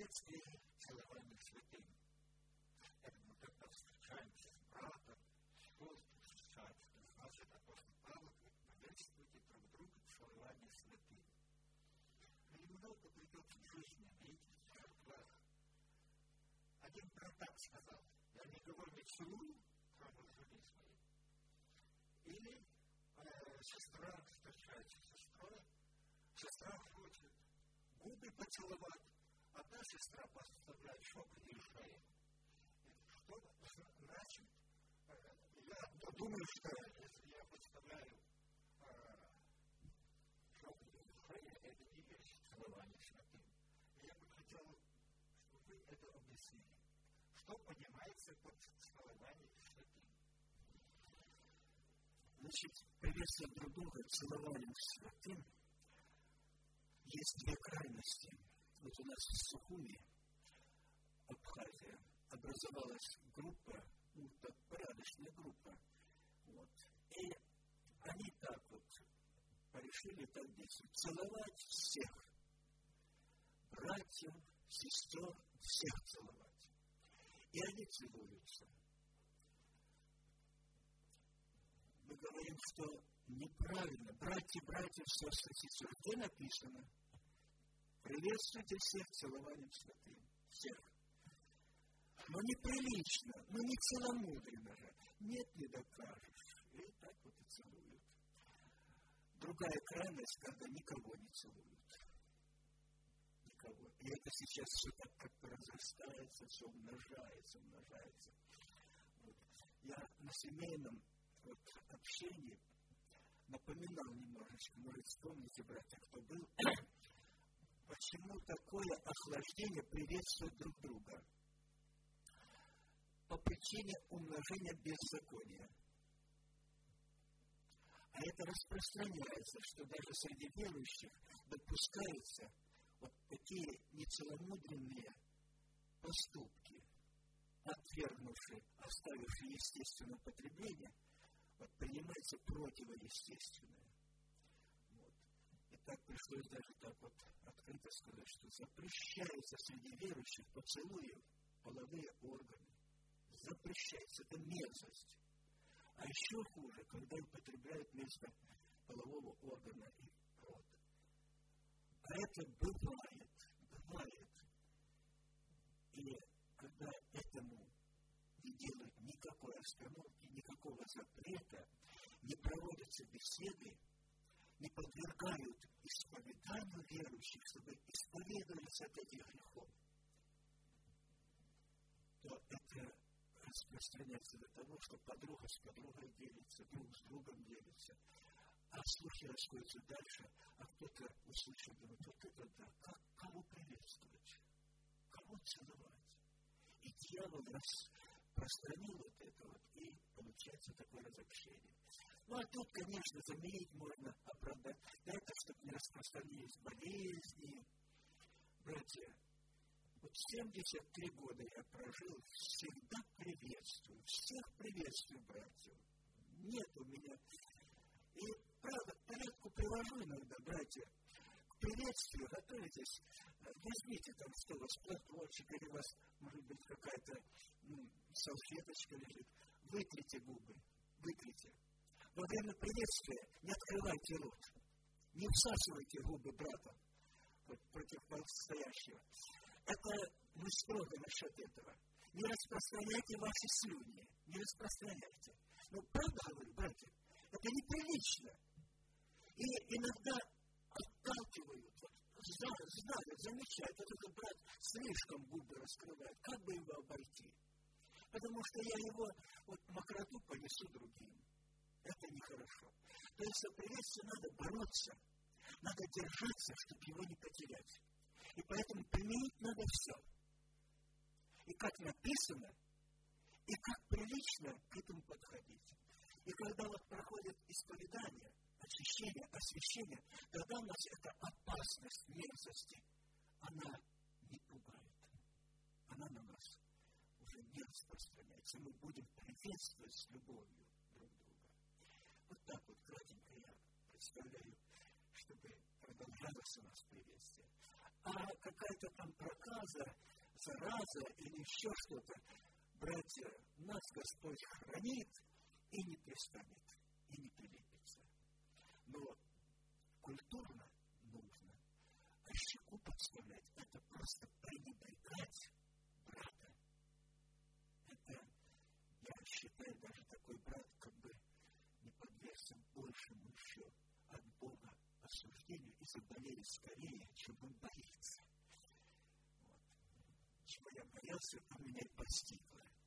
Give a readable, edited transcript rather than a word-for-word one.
детстве целование святым. Это мы когда встречаемся с братом, в школе встречаемся, значит, апостол Павел говорит, приветствуйте друг друга целование святым. И много придется в жизни, видите, в церквах. Один брат так сказал, я никого не целую, кроме жены своей. Или сестра встречается с сестрой, сестра хочет губы поцеловать, одна сестра поставляет щеку и шею. Что значит? Я думаю, что если я подставляю щеку и шею, это не есть целование святым. Я бы хотел, чтобы вы это объяснили. Что понимается под целованием святым? Значит, приветствовать друг друга целованием святым есть две крайности. Вот у нас в Сухуми, Абхазия, образовалась группа, так, порядочная группа. Вот. И они так вот решили так действовать. Целовать всех. Братьев, сестер, всех целовать. И они целуются. Мы говорим, что неправильно. Братья, сестры, сестры. Где написано? Приветствуйте всех целованием святым. Всех. Но неприлично, но не целомудренно же. Нет, не докажешь. И так вот и целуют. Другая крайность, когда никого не целуют. Никого. И это сейчас все так как-то разрастается, все умножается. Вот. Я на семейном общении напоминал немножечко, может, вспомните, братья, кто был, почему такое охлаждение приветствует друг друга? По причине умножения беззакония. А это распространяется, что даже среди верующих допускаются вот такие нецеломудренные поступки, отвергнувшие, оставившие естественное потребление, вот принимается противоестественное. Вот. И так пришлось даже так вот открыто сказать, что запрещается среди верующих поцелуев половые органы. Запрещается. Это мерзость. А еще хуже, когда употребляют вместо полового органа и рот. А это бывает. И когда этому не делают никакой остановки, никакого запрета, не проводятся беседы, не подвергают исповеданию верующих, чтобы исповедовались от этих грехов, то это распространяется до того, что подруга с подругой делится, друг с другом делится. А слухи расходятся дальше, а кто-то услышал, говорит, вот это да, кого приветствовать, кого целовать. И дьявол распространил вот это вот, и получается такое разобщение. Ну, а тут, конечно, заменить можно, оправдать. Это, чтобы не распространились болезни. Братья, вот 73 года я прожил, всегда приветствую, всех приветствую, братья. Нет у меня. И, правда, в порядку привожу иногда, братья, к приветствию, готовитесь, возьмите там, что у вас платочек, или у вас, может быть, какая-то салфеточка лежит, вытрите губы, вытрите. Во время приветствия не открывайте рот, не всасывайте губы брата, вот, противостоящего. Это мы строго насчет этого. Не распространяйте ваши слюни, не распространяйте. Ну, правда говорю, братья, это неприлично. И иногда отталкивают, вот, знают, замечают, вот этот брат слишком губы раскрывает, как бы его обойти? Потому что я его вот мокроту понесу другим. Это нехорошо. То есть за приветствие надо бороться, надо держаться, чтобы его не потерять. И поэтому применить надо все. И как написано, и как прилично к этому подходить. И когда вот проходит исповедание, очищение, освящение, тогда у нас эта опасность мерзости, она не пугает. Она на нас уже не распространяется. Мы будем приветствовать с любовью друг друга. Вот так вот кратенько я представляю, чтобы продолжать кажется у нас приветствие. А какая-то там проказа, зараза или еще что-то, братья, нас Господь хранит и не пристанет, и не прилепится. Но культурно нужно, а щеку подставлять, это просто пренебрегать брата. Это, я считаю, даже такой брат как бы не подвергся большему еще от Бога осуждению и заболеет скорее, чем он боится. Вот. Чего я боялся, у меня и постигло.